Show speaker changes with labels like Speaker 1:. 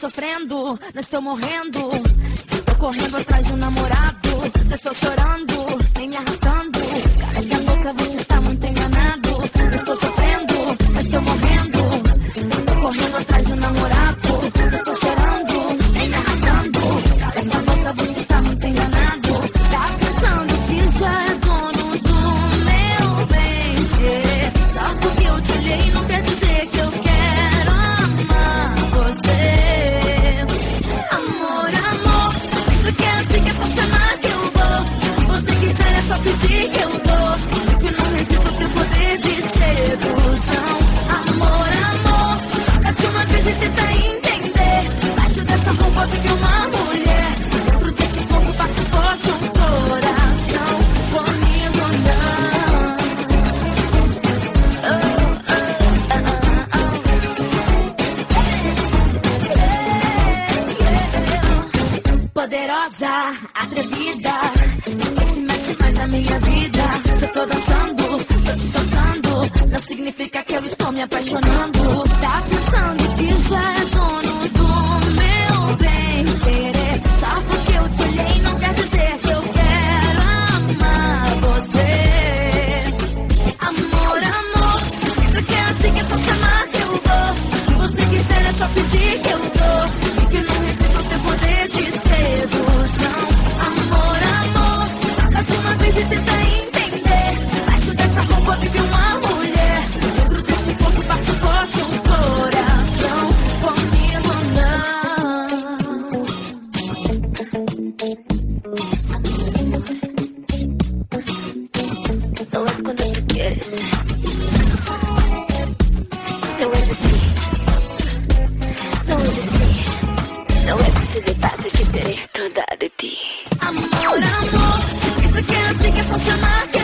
Speaker 1: sofrendo, não estou morrendo. Tô correndo atrás de um namorado, não estou chorando, nem me arrastando. Cala a boca, você está muito enganado. Não estou sofrendo, não estou morrendo. Tô correndo atrás de um namorado, não estou chorando, nem me arrastando. Cala a boca, você está muito enganado. Tá pensando que já é dono do meu bem. Só porque eu te olhei não quer dizer que eu quero amar você. Amor, amor, isso que é assim que é pra chamar que eu vou. Se você quiser é só pedir que eu dou. Porque eu não resisto ao teu poder de sedução. Amor, amor, toca de uma vez e tenta entender. Baixo dessa roupa vive uma mulher. Dentro desse corpo bate forte um coração. Comigo não. Poderosa, atrevida, ninguém se mete mais na minha vida. Se eu tô dançando, tô te tocando, não significa que eu estou me apaixonando. Tá pensando que já é dono do meu bem querer. Só porque eu te olhei não quer dizer que eu quero amar você. Amor, amor, isso que é assim que é pra chamar que eu vou. Se você quiser é só pedir que eu dou. E que eu não resisto ao teu poder de sedução. Amor, amor, toca de uma vez e tenta entender. Baixo dessa roupa vive uma mulher. Dentro desse corpo bate forte um coração. Comigo não. Não é quando tu quieres. Não é assim. Não é assim. Não é que se pasa que terei toda de ti. Amor, amor, isso que é assim que é pra chamar que